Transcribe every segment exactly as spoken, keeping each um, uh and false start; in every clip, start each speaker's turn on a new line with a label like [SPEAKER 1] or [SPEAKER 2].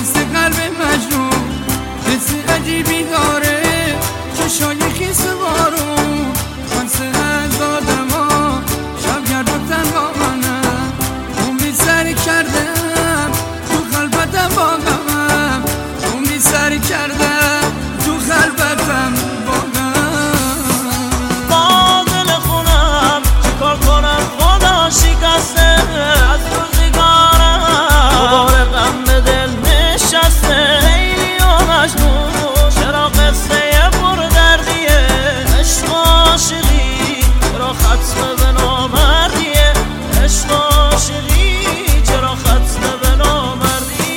[SPEAKER 1] مست قلب مجنون، حس عجیبی داره چشای خیس بارون. من سهل دادم ها شب گردتن با منم، عمری سر کردم تو خلبتم با غمم، عمری سر کردم تو خلبتم با غمم.
[SPEAKER 2] با دل خونم چیکار کنم خدا شکسته از روزگارم، دوباره غم به دل نشسته. لیلی و مجنون چرا قصه پر دردیه، عشق و عاشقی چرا ختم به نامردیه، عشق و عاشقی چرا ختم به نامردی.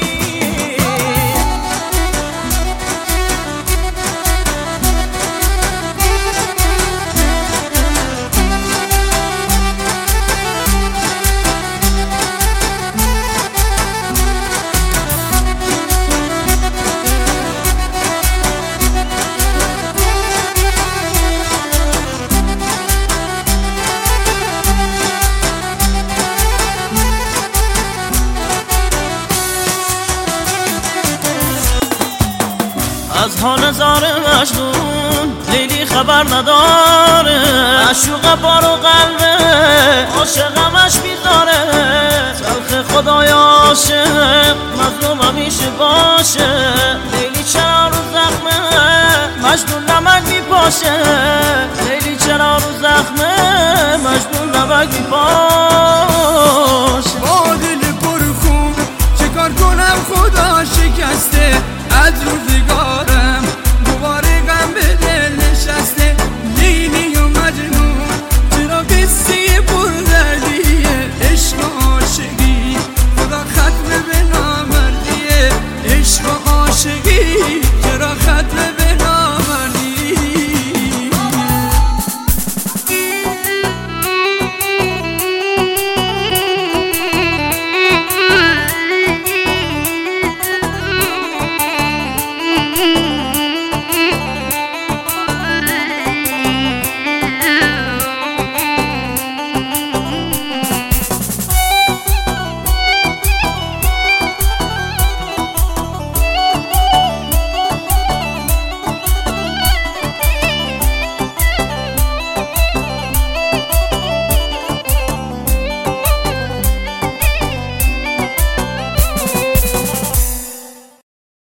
[SPEAKER 2] از حال زار مجنون لیلی خبر نداره، عشوق بارو قلبه عاشقمش بیزاره. تلخ خدای عاشق مظلوم همیشه باشه، لیلی چرا رو زخمه مجنون نمک میپاشه، لیلی چرا رو زخمه مجنون نمک میپاشه.
[SPEAKER 1] با دل پر خون چه کار کنم خدا شکسته از روزگار.